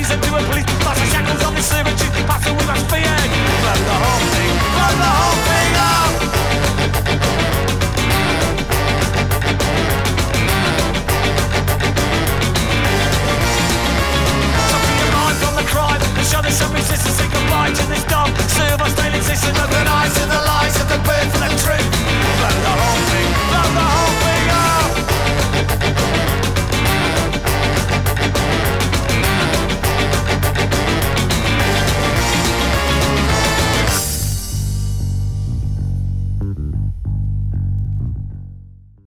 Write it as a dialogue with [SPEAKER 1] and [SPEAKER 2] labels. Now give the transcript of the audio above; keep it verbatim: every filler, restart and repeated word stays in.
[SPEAKER 1] sent to a police bus. The shackles on the cemetery, passing with my spear. Blow the whole thing, blow the whole thing up. Something your mind from the crime, and show there's some resistance. Say goodbye to this dumb. Serve us daily existence. Open eyes to the lies of the bird for the truth. Blow the whole thing, blow the whole thing up.